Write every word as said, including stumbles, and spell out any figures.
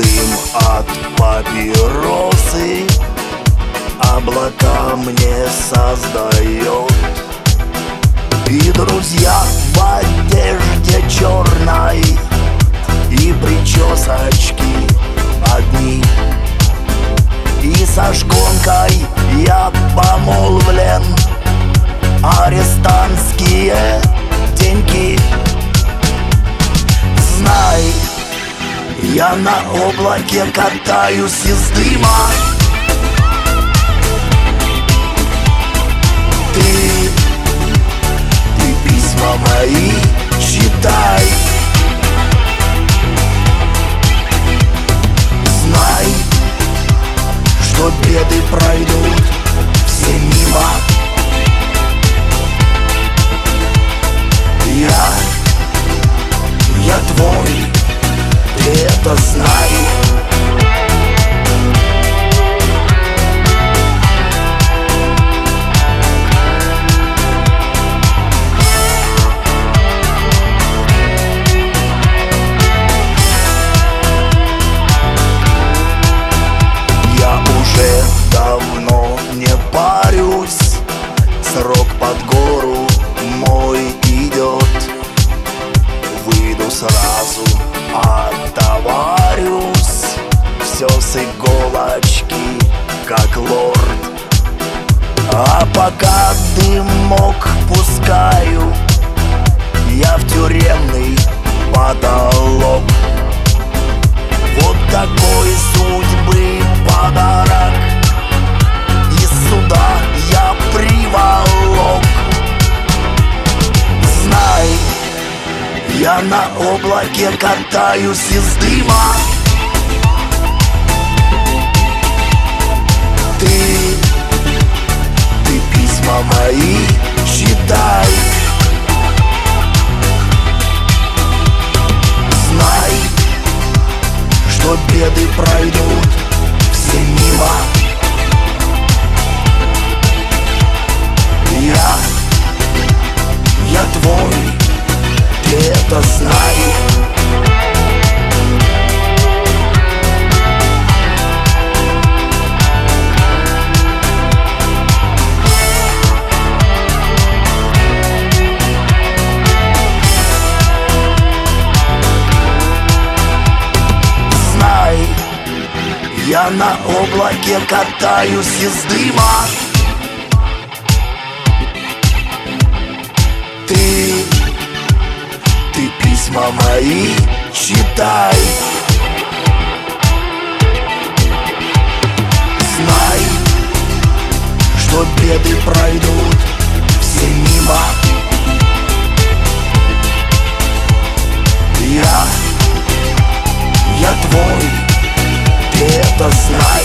дым от папиросы облака мне создает. И друзья в одежде черной, и причесочки одни, и со шконкой я помолвлен. Арестантские деньги. Знай, я на облаке катаюсь из дыма. Ты, ты письма мои читай. Знай, что беды пройдут все мимо. Я, я твой, ты это знай. Я уже давно не парюсь, срок под гору мой идет. Выйду сразу, отоварюсь, все с иголочки, как лорд. А пока дымок пускаю, я в тюремный потолок. Вот такой судьбы подарок из суда я приволок. Знай, я на облаке катаюсь из дыма. Ты, ты письма мои читай. Знай, что беды пройдут все мимо. Я, я твой, ты это знай. Знай, я на облаке катаюсь из дыма. Ты, ты письма мои читай. Знай, что беды пройдут все мимо. Я, я твой, ты это знай.